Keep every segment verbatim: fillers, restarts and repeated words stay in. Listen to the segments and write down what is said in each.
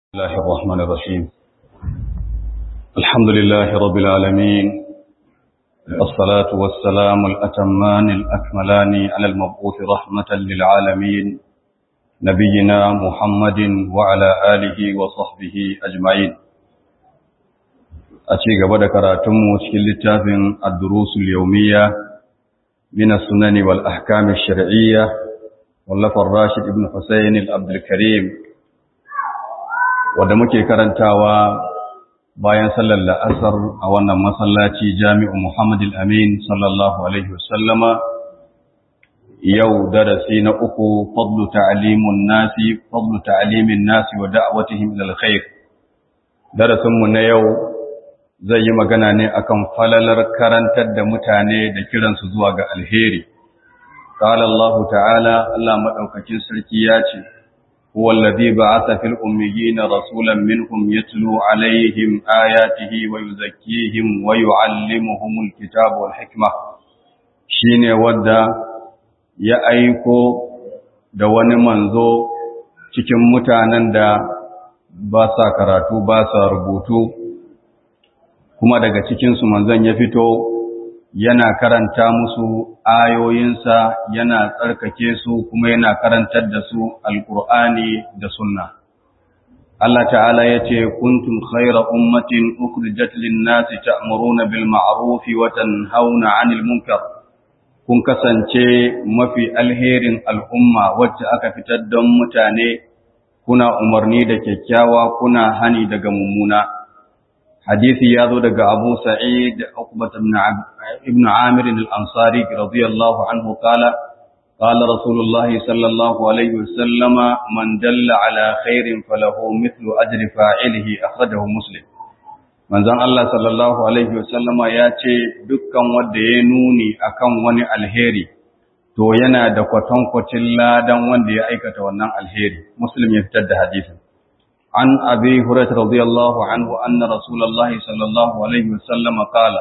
الله الرحمن الرحيم الحمد لله رب العالمين والصلاة والسلام الأتمان الأكملان على المبعوث رحمة للعالمين نبينا محمد وعلى آله وصحبه أجمعين أتيك بدك راتم وشكل التافن الدروس اليومية من السنن والأحكام الشرعية واللفظ الراشد ابن حسين العبد الكريم wadda muke karantawa bayan sallar la'asar a wannan masallaci Jami'u Muhammad al-Amin sallallahu alaihi wasallama yau darasi na uku fadlu ta'limun nasi fadlu ta'limin nasi wa da'watihim ila alkhair darasin mu na yau zai yi magana ne akan falalar karantar da mutane da kiransu zuwa ga alheri qala Allah ta'ala Allah madaukakin sarki ya ce هو الذي بعث في الأميين رسولا منهم يتلو عليهم آياته ويزكيهم ويعلمهم الكتاب والحكمة شيني ودا ya aiko da wani manzo cikin mutanen da ba sa karatu ba sa rubutu kuma daga cikinsu manzon ya fito yana karanta musu ayoyinsa yana tsarkake su kuma yana karantar da su alqur'ani da sunna Allah ta'ala yace kuntum khayra ummatin ukhrijat lin-nasi ta'muruna bil ma'ruf wa tanhauna 'anil munkar kun kasance mafi alherin al'umma wacce aka fitar don mutane kuna umarni da kyakkyawa kuna hani daga mummuna hadisi ya zo daga Abu Sa'id Uqbah ibn Amir al-Ansari radiyallahu anhu qala qala Rasulullah sallallahu alayhi wasallam man dalla ala khairin falahu mithlu ajri fa'ilihi akhrajahu Muslim manzon Allah sallallahu alaihi wasallama ya ce dukkan wanda ya nuni akan wani alheri to yana da kwatankwacin ladan wanda ya aikata wannan alheri Muslim ya fitar da hadisin عن أبي هريرة رضي الله عنه أن رسول الله صلى الله عليه وسلم قال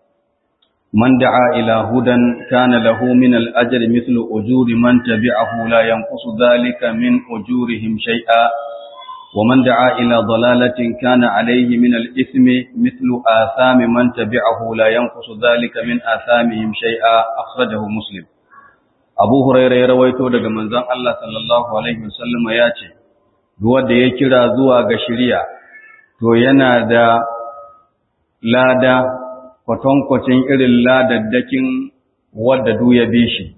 من دعا إلى هدى كان له من الأجر مثل أجور من تبعه لا ينقص ذلك من أجورهم شيئا ومن دعا إلى ضلالة كان عليه من الإثم مثل آثام من تبعه لا ينقص ذلك من آثامهم شيئا أخرجه مسلم أبو هريرة رويته daga manzon Allah sallallahu alaihi wasallam ya ce wanda ya kira zuwa ga shari'a to yana da lada kwatankwacin irin ladaddakin wanda du ya bi shi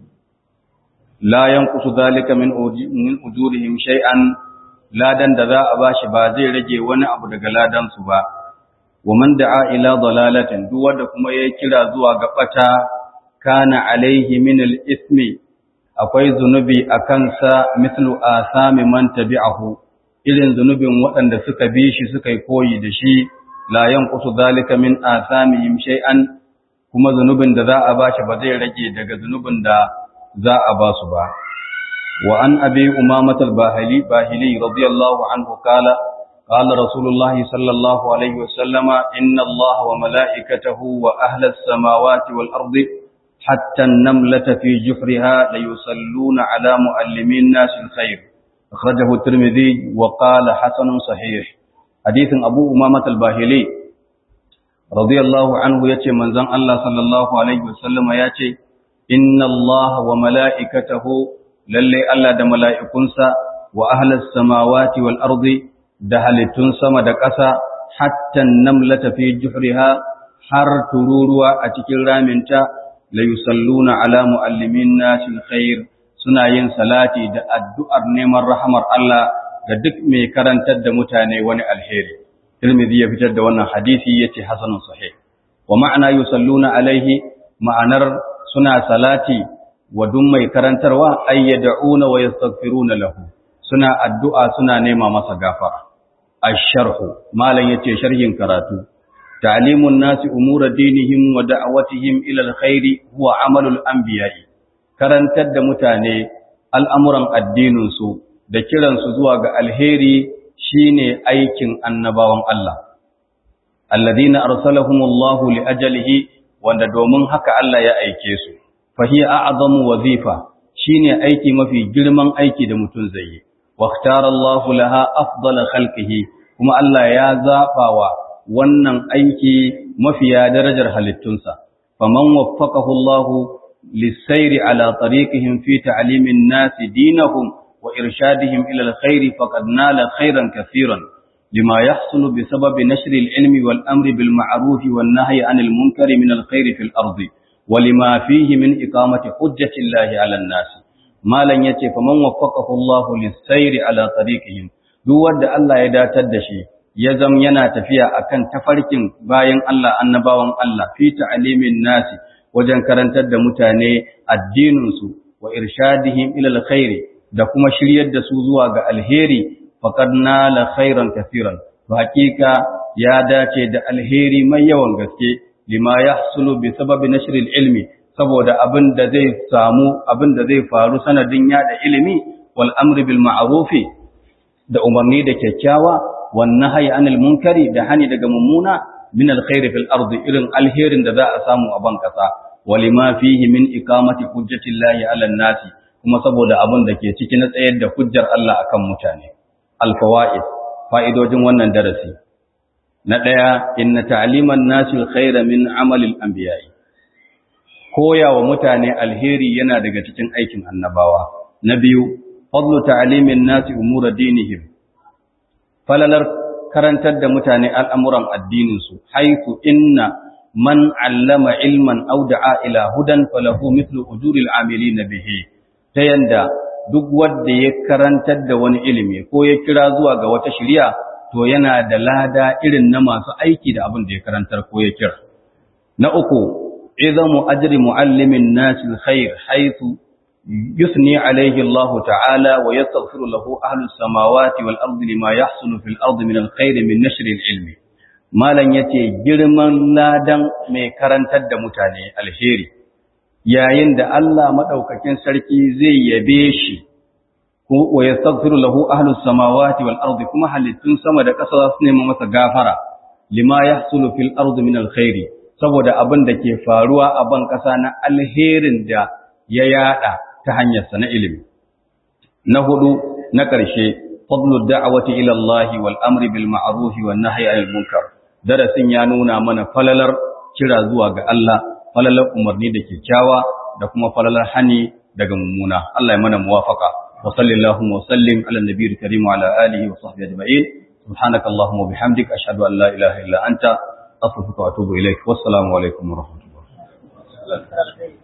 la yanqusu zalika min ujurihim shay'an ladan da za a bashi ba zai rage wani abu daga ladan su ba wa man da'a ila dalalatin duk wanda kuma ya kira zuwa ga bata kana alaihi min al-ismi akwai zunubi akan sa mithlu asami man tabi'ahu irin zunubin waɗanda suka bi shi suka yi koyi da shi la yanqusu zalika min asamihim shay'an kuma zunubin da za a bashi ba zai rage daga zunubin da za a ba su ba wa an abi umamah al-bahili bahili radiyallahu anhu qala qala rasulullah sallallahu alaihi wasallam inna allaha wa malaikatahu wa ahla as-samawati wal ardi hatta an-namlata fi juhriha la yusalluna ala muallimin nas al-khair أخرجه الترمذي وقال حسن صحيح حديث أبو أمامة الباهلي رضي الله عنه يتي منزن الله صلى الله عليه وسلم يتي إن الله وملائكته للي ألا دا ملائكنسا وأهل السماوات والأرض دهل تنسم دكسا حتى النملة في جحرها حر تروروا أتكر رامنتا ليصلون على مؤلمين الناس الخير suna yin salati da addu'ar neman rahamar Allah ga duk mai karantar da mutane wani alheri. Tirmidhi ya fitar da wannan hadisi yace hasanun sahih. Wa ma'ana yusalluna alaihi ma'anar suna salati wa duk mai karantarwa ay yad'una wa yastaghfiruna lahu. Suna addu'a suna nema masa gafara. Ash-sharhu malan yace sharhin karatu. Ta'limun nasi umura dinihim wa da'awatihim ila alkhairi huwa amalul anbiya'i. Karantar da mutane al'amuran addininsu da kiransu zuwa ga alheri shine aikin annabawan Allah. Alladina arsalahumullahu li ajalihi wanda domin haka Allah ya aike su. Fahiya a'zamu wazifa shine aiki mafi girman aiki da mutum zai yi. Wa ikhtara Allahu laha afdala khalqihi kuma Allah ya zaɓawa wannan aiki mafiya darajar halittunsa. Faman waffaqahu Allah lis-sayri ala tariqihim fi ta'limin nasi dinahum wa irshadihim ila al-khairi faqad nala khairan kathiran lima yahsulu bisababi nashri al-ilmi wal amri bil ma'ruf wan nahyi 'anil munkari min al-khairi fil ardi wa lima fihi min iqamati hujjati Allah 'ala an-nas. Malan yace faman waffaqahu Allah lis-sayri ala tariqihim, duk wanda Allah ya datar da shi ya zam yana tafiya akan tafarkin bayan Allah annabawan Allah fi ta'limin nasi wajen karantar da mutane addinin su wa irshadihim ila alkhairi da kuma shiryar da su zuwa ga alheri faqad nala khairan kaseeran, to hakika ya dace da alheri mai yawan gaske lima yahsulu bi sababi nashr ilmi, saboda abin da zai samu abin da zai faru sanadin yada ilimi wal amri bil ma'rufi da umarni da kyakkyawa wan nahyi anil munkari da hani daga mummuna min alkhairi fil ardi, irin alherin da za a samu a ban kasa walima fihi min iqamati hujjatillahi ala nasi, kuma saboda abin da ke ciki na tsayar da hujjar Allah akan mutane. Alfawaid, fa'idojin wannan darasi. Na daya, inna ta'liman nasi alkhaira min amalil anbiya'i, koya wa mutane alheri yana daga cikin aikin annabawa. Na biyu, fadlu ta'limin nasi umura dinihim, falalar karantar da mutane al'amuran addininsu, haifu inna man allama ilman aw da'a ila hudan falahu mithlu ujuril amilina bihi, ta yanda duk wanda ya karantar da wani ilimi ko ya kira zuwa ga wata shari'a to yana da lada irin na masu aiki da abin da ya karantar ko ya kira. Na uku, izamu ajri muallimin nasi alkhair haythu yusni alayhi Allah ta'ala wa yastaghfiru lahu ahlus samawati wal ardi lima yahsulu fil ardi min alkhair min nashr alilmi. Malan yace girman ladan mai karantar da mutane alheri yayin da Allah madaukakin sarki zai yabe shi ko wa yastaghfiru lahu ahlus samawati wal ardi, kuma halittun sama da ƙasa su nema masa gafara lima yahsulu fil ardi min alkhair, saboda abin da ke faruwa a ban ƙasa na alherin da ya yada ta hanyar sa na ilimi. Na hudu, na ƙarshe, fadlu da'wati ila Allah wal amri bil ma'ruf wan nahyi 'anil munkar. Darasin ya nuna mana falalar kira zuwa ga Allah, falalar umarni da kyakkyawa da kuma falalar hani daga mummuna. Allah ya mana muwafaqa. Wa sallallahu wa sallim ala nabiyil karim wa ala alihi wa sahbihi ajma'in. Subhanakallahumma wa bihamdika ashhadu an la ilaha illa anta astaghfiruka wa atubu ilaik. Wassalamu alaikum wa rahmatullahi wa barakatuh.